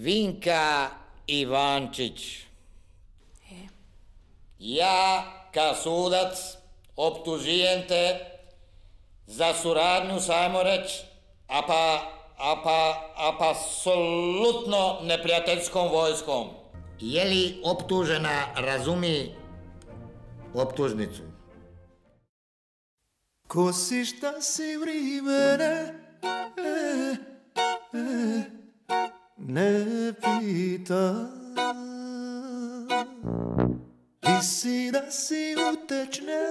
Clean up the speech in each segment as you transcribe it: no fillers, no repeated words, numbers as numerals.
Vinka Ivančić. Ja, kao sudac, optužijem te za suradnju, sajmo reći, apsolutno neprijateljskom vojskom. Je li optužena razumi optužnicu? Ko si, šta si vrimene, ne pita. Di si da si utečne,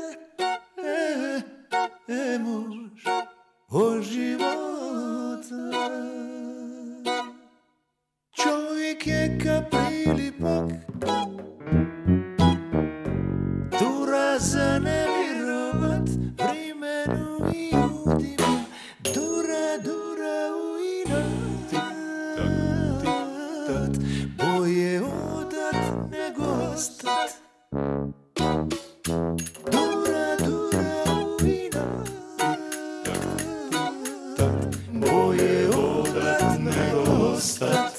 muž od života. Čovjek je ka prilipak, dura za ne virovat, vrimenu i ljudima, dura u inat, boje odat nego ostat. Dura u inat, boje odat nego ostat.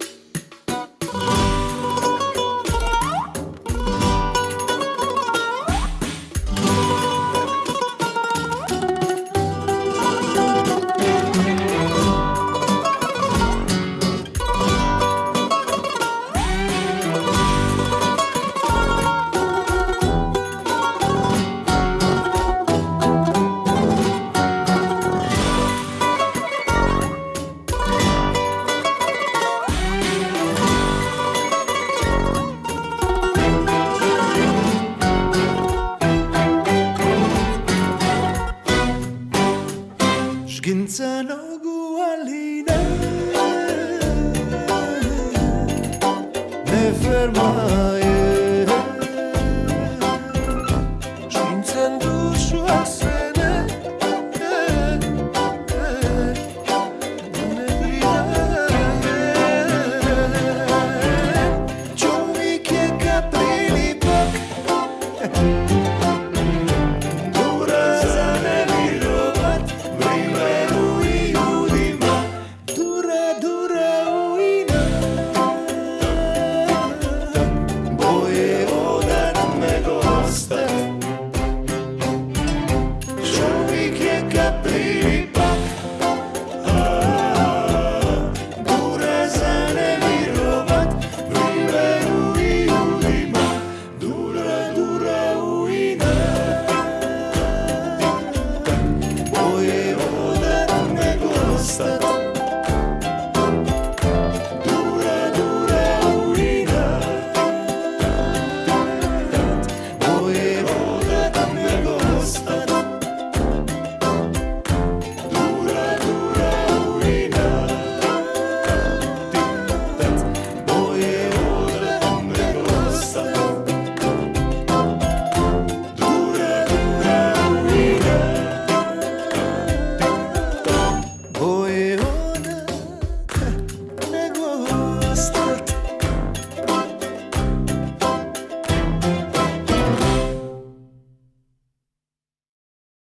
Šginca nogu, ali ne fermaje. Šgincam dušu, a sve ne pridaje. Čovjek je ka prilipak, dura za ne virovat, vrimenu i ljudima, dura u inat, boje odat nego ostat. Čovjek je ka